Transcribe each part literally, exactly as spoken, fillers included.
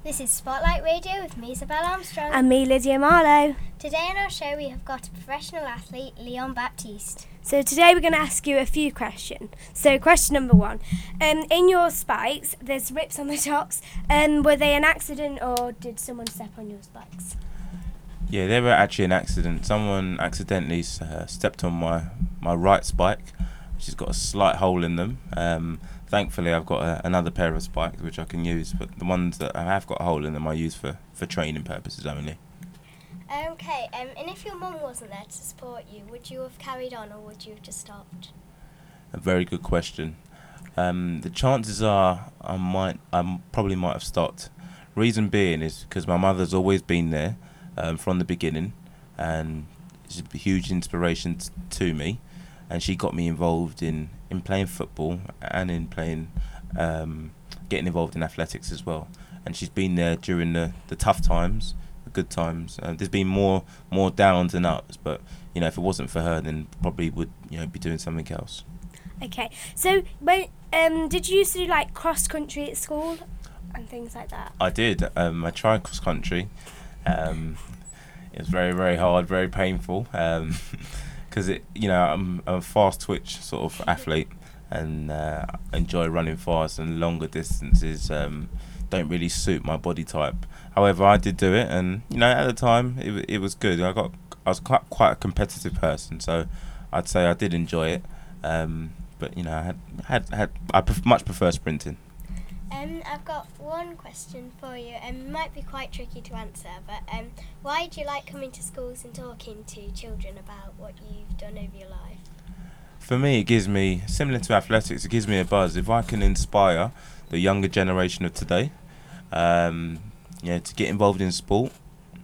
This is Spotlight Radio with me, Isabel Armstrong. And me, Lydia Marlowe. Today on our show we have got a professional athlete, Leon Baptiste. So today we're going to ask you a few questions. So question number one. Um, in your spikes, there's rips on the tops. Um, were they an accident or did someone step on your spikes? Yeah, they were actually an accident. Someone accidentally uh, stepped on my, my right spike, which has got a slight hole in them. Um, thankfully, I've got a, another pair of spikes which I can use, but the ones that I have got a hole in them I use for, for training purposes only. Okay, um, and if your mum wasn't there to support you, would you have carried on or would you have just stopped? A very good question. Um, the chances are I might, I probably might have stopped. Reason being is because my mother's always been there um, from the beginning, and she's a huge inspiration t- to me. And she got me involved in, in playing football and in playing, um, getting involved in athletics as well. And she's been there during the, the tough times, the good times. Uh, there's been more more downs than ups, but you know, if it wasn't for her, then probably would you know be doing something else. Okay, so when um, did you used to do like cross country at school and things like that? I did. Um, I tried cross country. Um, it was very very hard, very painful. Um, Because it, you know, I'm, I'm a fast twitch sort of athlete, and uh, enjoy running fast, and longer distances um, don't really suit my body type. However, I did do it, and you know, at the time, it it was good. I got I was quite quite a competitive person, so I'd say I did enjoy it. Um, but you know, I had had had I pref- much prefer sprinting. Um, I've got one question for you. Um, it might be quite tricky to answer, but um, why do you like coming to schools and talking to children about what you've done over your life? For me, it gives me, similar to athletics, it gives me a buzz. If I can inspire the younger generation of today, um, you know, to get involved in sport,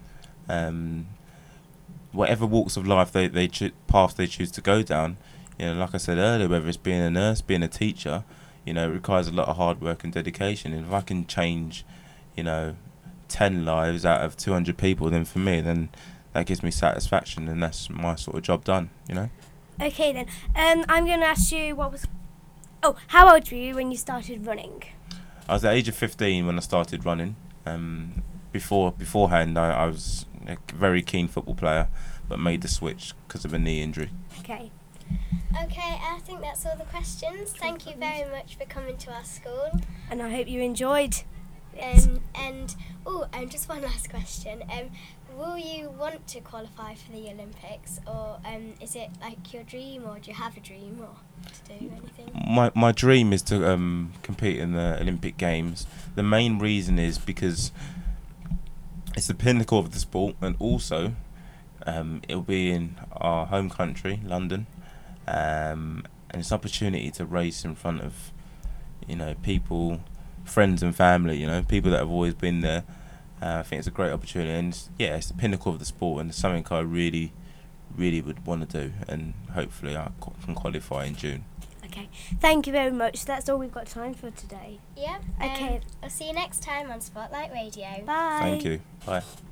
um, whatever walks of life they they cho- path they choose to go down, you know, like I said earlier, whether it's being a nurse, being a teacher, you know, it requires a lot of hard work and dedication. And if I can change, you know, ten lives out of two hundred people, then for me, then that gives me satisfaction, and that's my sort of job done, you know. Okay then, um, I'm going to ask you what was... Oh, how old were you when you started running? I was at the age of fifteen when I started running. Um, before beforehand, I, I was a very keen football player, but made the switch because of a knee injury. Okay. Okay, I think that's all the questions. Thank you very much for coming to our school. And I hope you enjoyed. Um, and, oh, and just one last question. Um, will you want to qualify for the Olympics, or um, is it like your dream, or do you have a dream, or to do anything? My my dream is to um, compete in the Olympic Games. The main reason is because it's the pinnacle of the sport, and also um, it'll be in our home country, London. Um, and it's an opportunity to race in front of, you know, people, friends and family, you know, people that have always been there. Uh, I think it's a great opportunity, and it's, yeah, it's the pinnacle of the sport, and it's something I really, really would want to do, and hopefully I co- can qualify in June. Okay, thank you very much. That's all we've got time for today. Yeah. Okay. Um, I'll see you next time on Spotlight Radio. Bye. Thank you. Bye.